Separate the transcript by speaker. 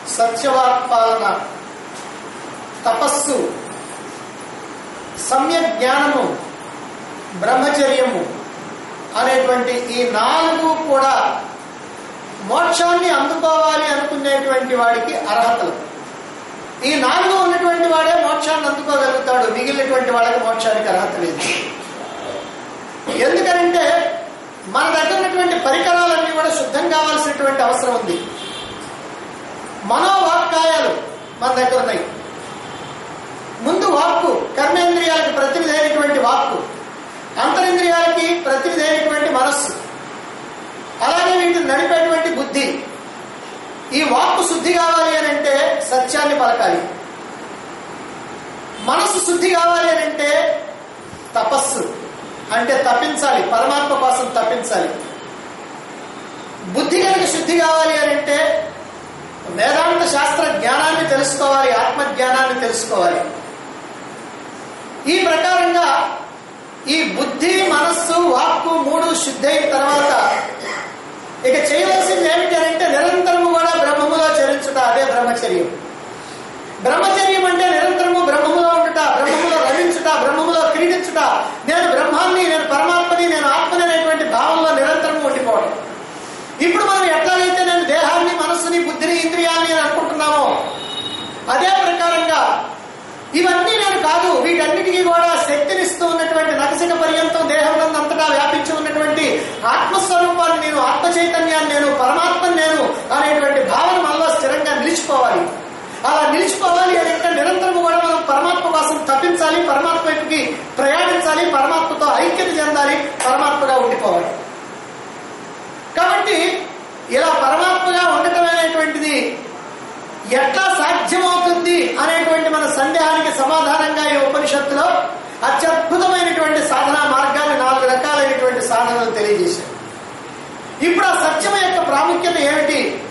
Speaker 1: సత్యవాక్పాలన, తపస్సు, సమ్యక్ జ్ఞానము, బ్రహ్మచర్యము అనేటువంటి ఈ 4 కూడా మోక్షాన్ని అందుకోవాలి అనుకునేటువంటి వాడికి అర్హతలు. ఈ 4 ఉన్నటువంటి వాడే మోక్షాన్ని అందుకోగలుగుతాడు. మిగిలినటువంటి వాళ్ళకి మోక్షానికి అర్హత లేదు. ఎందుకంటే మన దగ్గర ఉన్నటువంటి పరికరాలన్నీ కూడా శుద్ధం కావాల్సినటువంటి అవసరం ఉంది. మనోవాక్కాయాలు మన దగ్గర ఉన్నాయి. ముందు వాక్కు, కర్మేంద్రియాలకు ప్రతినిధి అయినటువంటి వాక్కు, అంతరింద్రియాలకి ప్రతినిధి అయినటువంటి మనస్సు, అలాగే వీటిని నడిపేటువంటి బుద్ధి. ఈ వాక్కు శుద్ధి కావాలి అని అంటే సత్యాన్ని పలకాలి. మనస్సు శుద్ధి కావాలి అని అంటే తపస్సు, అంటే తప్పించాలి, పరమాత్మ కోసం తప్పించాలి. బుద్ధి కనుక శుద్ధి కావాలి అని అంటే వేదాంత శాస్త్ర జ్ఞానాన్ని తెలుసుకోవాలి, ఆత్మజ్ఞానాన్ని తెలుసుకోవాలి. ఈ ప్రకారంగా ఈ బుద్ధి, మనస్సు, వాక్కు 3 శుద్ధి అయిన తర్వాత ఇక చేయవలసింది ఏమిటి అంటే నిరంతరము కూడా బ్రహ్మములో చరించుట. అదే బ్రహ్మచర్యం. బ్రహ్మచర్యం అంటే నిరంతరము బ్రహ్మములో ఉండుట, బ్రహ్మములో రమించుట, బ్రహ్మములో క్రీడించుట. నేను బ్రహ్మాన్ని, నేను పరమాత్మని, నేను ఆత్మని అనేటువంటి భావంలో నిరంతరము ఉండిపోవడం. ఇప్పుడు మనం ఎట్లాగైతే నేను దేహాన్ని, మనస్సుని, బుద్ధిని, ఇంద్రియాన్ని అని అనుకుంటున్నామో అదే ప్రకారంగా ఇవన్నీ నేను కాదు, వీటన్నిటికీ కూడా శక్తినిస్తూ ఉన్నటువంటి నఖశిఖ పర్యంతం దేహంలో అంతటా వ్యాపించి ఉన్నటువంటి ఆత్మస్వరూపాన్ని నేను, ఆత్మ చైతన్యాన్ని నేను, పరమాత్మని నేను అనేటువంటి భావన మనలో స్థిరంగా నిలిచిపోవాలి. అలా నిలిచిపోవాలి అని అంటే నిరంతరము కూడా మనం పరమాత్మ కోసం తప్పించాలి, పరమాత్మ వైపుకి ప్రయాణించాలి, పరమాత్మతో ఐక్యత చెందాలి, పరమాత్మగా ఉండిపోవాలి. కాబట్టి ఇలా పరమాత్మగా ఉండటం అనేటువంటిది ఎట్లా సాధ్యమవుతుంది అనేటువంటి మన సందేహానికి సమాధానంగా ఈ ఉపనిషత్తులో అత్యద్భుతమైనటువంటి సాధనా మార్గాన్ని 4 రకాలైనటువంటి సాధనలు తెలియజేశారు. ఇప్పుడు ఆ సత్యం యొక్క ప్రాముఖ్యత ఏమిటి